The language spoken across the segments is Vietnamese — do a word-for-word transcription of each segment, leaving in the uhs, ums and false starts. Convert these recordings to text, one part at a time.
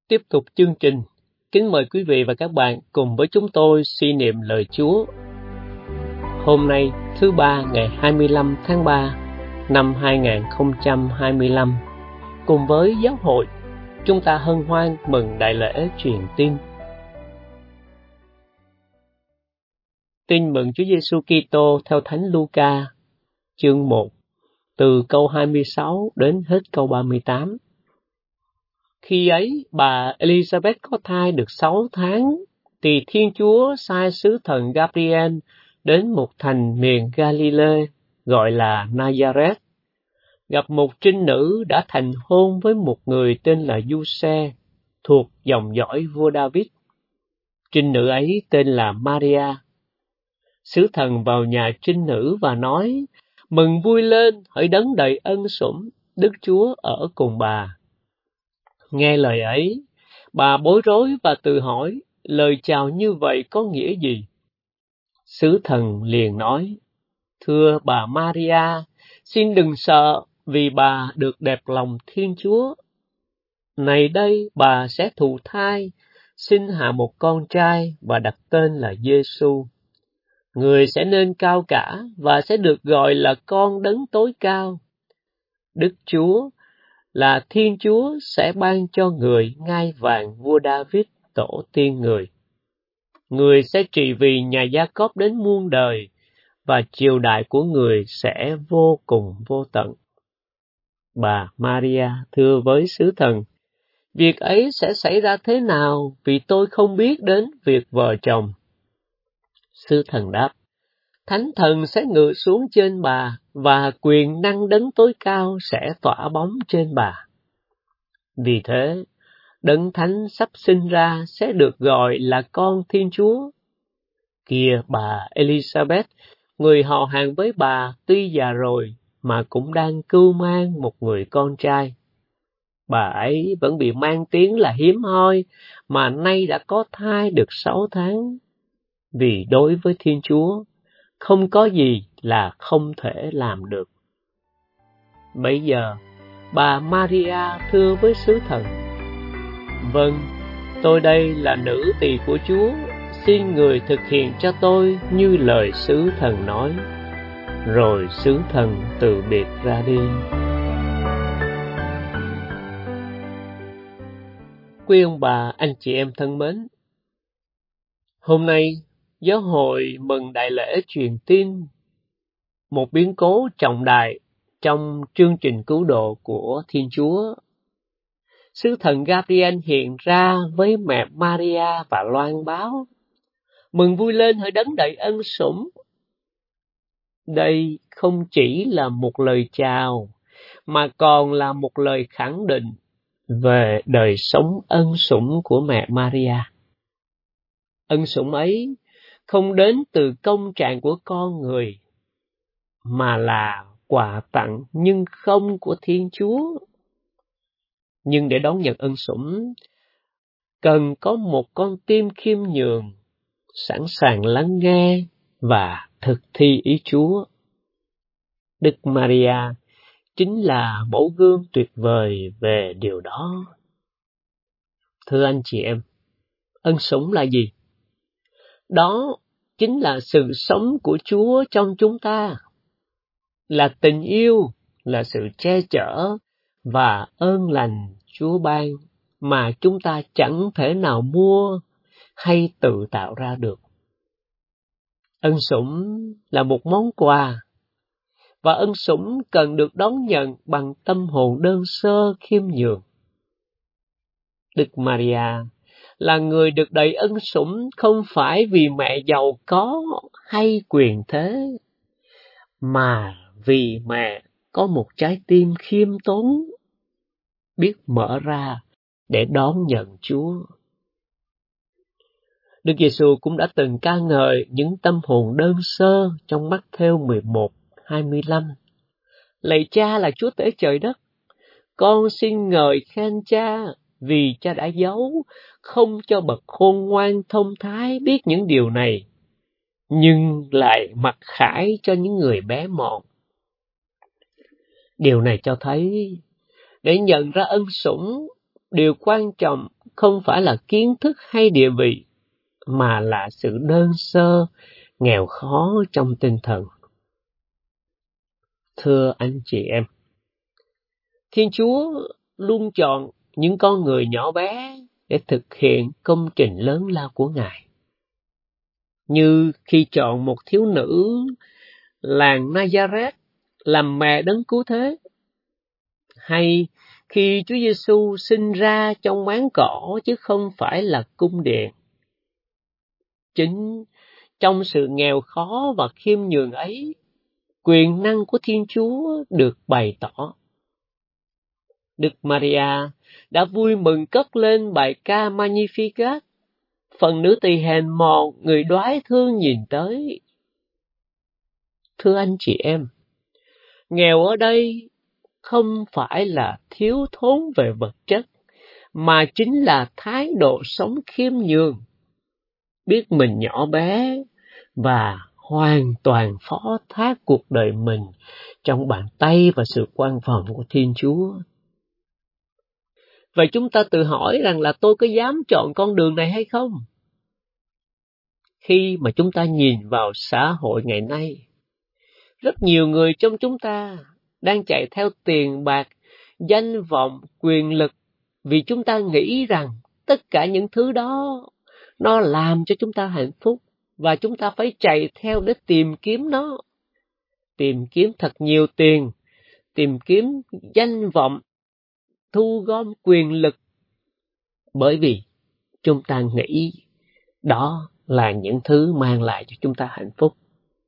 Tiếp tục chương trình, kính mời quý vị và các bạn cùng với chúng tôi suy niệm lời Chúa. Hôm nay, thứ ba ngày hai mươi lăm tháng ba năm hai nghìn không trăm hai mươi lăm, cùng với giáo hội, chúng ta hân hoan mừng đại lễ truyền tin. Tin mừng Chúa Giêsu Kitô theo Thánh Luca, chương một, từ câu hai mươi sáu đến hết câu ba mươi tám. Khi ấy, bà Elizabeth có thai được sáu tháng, thì Thiên Chúa sai sứ thần Gabriel đến một thành miền Galilee gọi là Nazareth, gặp một trinh nữ đã thành hôn với một người tên là Giuse, thuộc dòng dõi vua David. Trinh nữ ấy tên là Maria. Sứ thần vào nhà trinh nữ và nói: Mừng vui lên, hỡi đấng đầy ân sủng, Đức Chúa ở cùng bà. Nghe lời ấy, bà bối rối và tự hỏi, lời chào như vậy có nghĩa gì? Sứ thần liền nói: Thưa bà Maria, xin đừng sợ, vì bà được đẹp lòng Thiên Chúa. Này đây, bà sẽ thụ thai, sinh hạ một con trai và đặt tên là Giêsu. Người sẽ nên cao cả và sẽ được gọi là con đấng tối cao. Đức Chúa là Thiên Chúa sẽ ban cho người ngai vàng vua David, tổ tiên người. Người sẽ trị vì nhà Gia-cốp đến muôn đời, và triều đại của người sẽ vô cùng vô tận. Bà Maria thưa với sứ thần: Việc ấy sẽ xảy ra thế nào, vì tôi không biết đến việc vợ chồng? Sứ thần đáp: Thánh thần sẽ ngự xuống trên bà, và quyền năng đấng tối cao sẽ tỏa bóng trên bà. Vì thế, đấng thánh sắp sinh ra sẽ được gọi là con Thiên Chúa. Kìa bà Elizabeth, người họ hàng với bà, tuy già rồi, mà cũng đang cưu mang một người con trai. Bà ấy vẫn bị mang tiếng là hiếm hoi, mà nay đã có thai được sáu tháng. Vì đối với Thiên Chúa, không có gì là không thể làm được. Bây giờ, bà Maria thưa với sứ thần: Vâng, tôi đây là nữ tỳ của Chúa, xin người thực hiện cho tôi như lời sứ thần nói. Rồi sứ thần từ biệt ra đi. Quý ông bà, anh chị em thân mến, hôm nay giáo hội mừng đại lễ truyền tin, một biến cố trọng đại trong chương trình cứu độ của Thiên Chúa. Sứ thần Gabriel hiện ra với mẹ Maria và loan báo: Mừng vui lên, hỡi đấng đầy ân sủng. Đây không chỉ là một lời chào, mà còn là một lời khẳng định về đời sống ân sủng của mẹ Maria. Ân sủng ấy không đến từ công trạng của con người, mà là quà tặng nhưng không của Thiên Chúa. Nhưng để đón nhận ân sủng, cần có một con tim khiêm nhường, sẵn sàng lắng nghe và thực thi ý Chúa. Đức Maria chính là mẫu gương tuyệt vời về điều đó. Thưa anh chị em, ân sủng là gì? Đó chính là sự sống của Chúa trong chúng ta, là tình yêu, là sự che chở và ơn lành Chúa ban mà chúng ta chẳng thể nào mua hay tự tạo ra được. Ân sủng là một món quà, và ân sủng cần được đón nhận bằng tâm hồn đơn sơ khiêm nhường. Đức Maria là người được đầy ân sủng không phải vì mẹ giàu có hay quyền thế, mà vì mẹ có một trái tim khiêm tốn, biết mở ra để đón nhận Chúa. Đức Giêsu cũng đã từng ca ngợi những tâm hồn đơn sơ trong Mắc-thêu mười một, hai mươi lăm. Lạy Cha là Chúa tể trời đất, con xin ngợi khen Cha vì Cha đã giấu, không cho bậc khôn ngoan thông thái biết những điều này, nhưng lại mặc khải cho những người bé mọn. Điều này cho thấy, để nhận ra ân sủng, điều quan trọng không phải là kiến thức hay địa vị, mà là sự đơn sơ, nghèo khó trong tinh thần. Thưa anh chị em, Thiên Chúa luôn chọn những con người nhỏ bé để thực hiện công trình lớn lao của Ngài. Như khi chọn một thiếu nữ làng Nazareth làm mẹ đấng cứu thế, hay khi Chúa Giêsu sinh ra trong máng cỏ chứ không phải là cung điện. Chính trong sự nghèo khó và khiêm nhường ấy, quyền năng của Thiên Chúa được bày tỏ. Đức Maria đã vui mừng cất lên bài ca Magnificat, phần nữ tỳ hèn mọn người đoái thương nhìn tới. Thưa anh chị em, nghèo ở đây không phải là thiếu thốn về vật chất, mà chính là thái độ sống khiêm nhường, biết mình nhỏ bé và hoàn toàn phó thác cuộc đời mình trong bàn tay và sự quan phòng của Thiên Chúa. Vậy chúng ta tự hỏi rằng là tôi có dám chọn con đường này hay không? Khi mà chúng ta nhìn vào xã hội ngày nay, rất nhiều người trong chúng ta đang chạy theo tiền bạc, danh vọng, quyền lực, vì chúng ta nghĩ rằng tất cả những thứ đó nó làm cho chúng ta hạnh phúc, và chúng ta phải chạy theo để tìm kiếm nó. Tìm kiếm thật nhiều tiền, tìm kiếm danh vọng, thu gom quyền lực, bởi vì chúng ta nghĩ đó là những thứ mang lại cho chúng ta hạnh phúc.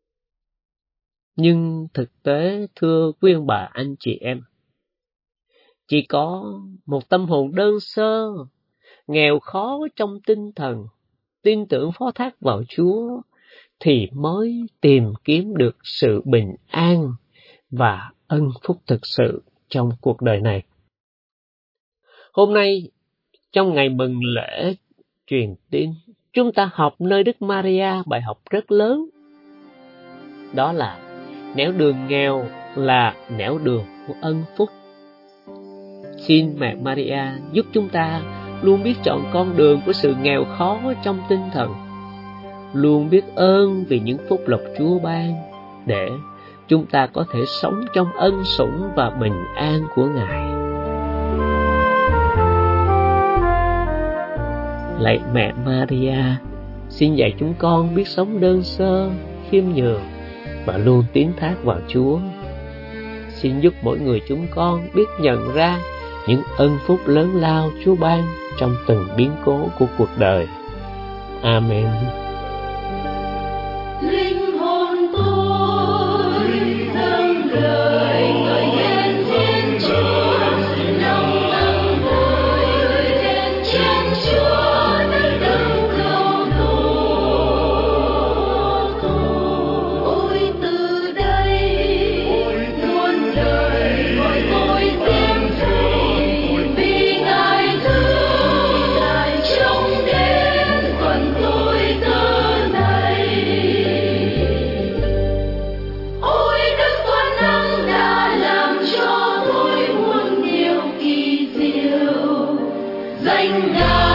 Nhưng thực tế, thưa quý ông bà anh chị em, chỉ có một tâm hồn đơn sơ, nghèo khó trong tinh thần, tin tưởng phó thác vào Chúa, thì mới tìm kiếm được sự bình an và ân phúc thực sự trong cuộc đời này. Hôm nay, trong ngày mừng lễ truyền tin, chúng ta học nơi Đức Maria bài học rất lớn. Đó là nẻo đường nghèo là nẻo đường của ân phúc. Xin mẹ Maria giúp chúng ta luôn biết chọn con đường của sự nghèo khó trong tinh thần, luôn biết ơn vì những phúc lộc Chúa ban, để chúng ta có thể sống trong ân sủng và bình an của Ngài. Lạy mẹ Maria, xin dạy chúng con biết sống đơn sơ, khiêm nhường và luôn tín thác vào Chúa. Xin giúp mỗi người chúng con biết nhận ra những ân phúc lớn lao Chúa ban trong từng biến cố của cuộc đời. Amen. Linh hồn tôi dâng lời ngợi khen Thiên Chúa, lòng dâng lời khen Thiên Chúa, nơi đâu cầu tôi. Ôi từ đây muôn đời gọi tôi xem Thầy, vì Ngài thương, Ngài trông đến phần tôi giờ này. Ôi Đức Toàn Năng đã làm cho tôi muôn điều kỳ diệu, danh Ngài